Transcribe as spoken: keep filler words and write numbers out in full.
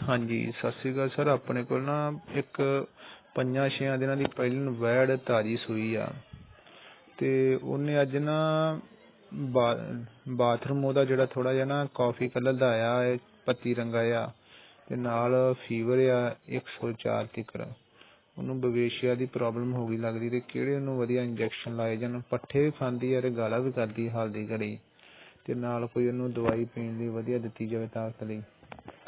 ਹਾਂਜੀ ਸਤਿ ਸ਼੍ਰੀ ਅਕਾਲ ਸਰ। ਆਪਣੇ ਕੋਲ ਨਾ ਇੱਕ ਪੰਜਾਂ ਛੇਆਂ ਦਿਨਾਂ ਦੀ ਪਹਿਲਾਂ ਵੈੜ ਤਾਜ਼ੀ ਸੂਈ ਆ ਤੇ ਉਹਨੇ ਅੱਜ ਨਾ ਬਾ ਬਾਥਰੂਮ ਉਹਦਾ ਜਿਹੜਾ ਥੋੜਾ ਜਿਹਾ ਨਾ ਕਾਫੀ ਕਲਰ ਦਾ ਆਇਆ, ਪੱਤੀ ਰੰਗਾ ਆ ਤੇ ਨਾਲ ਫੀਵਰ ਆ ਇੱਕ ਸੌ ਚਾਰ ਤੀਕਰ। ਉਹਨੂੰ ਬਵੇਸ਼ੀਆ ਦੀ ਪ੍ਰੋਬਲਮ ਹੋ ਗਈ ਲੱਗਦੀ ਤੇ ਕਿਹੜੇ ਉਹਨੂੰ ਵਧੀਆ ਇੰਜੈਕਸ਼ਨ ਲਾਏ ਜਾਣ। ਪੱਠੇ ਵੀ ਖਾਂਦੀ ਆ ਤੇ ਗਾਲਾਂ ਵੀ ਕੱਢਦੀ ਹਾਲ ਦੀ ਘੜੀ ਤੇ ਨਾਲ ਕੋਈ ਉਹਨੂੰ ਦਵਾਈ ਪੀਣ ਲਈ ਵਧੀਆ ਦਿੱਤੀ ਜਾਵੇ ਤਾਕਤ ਲਈ।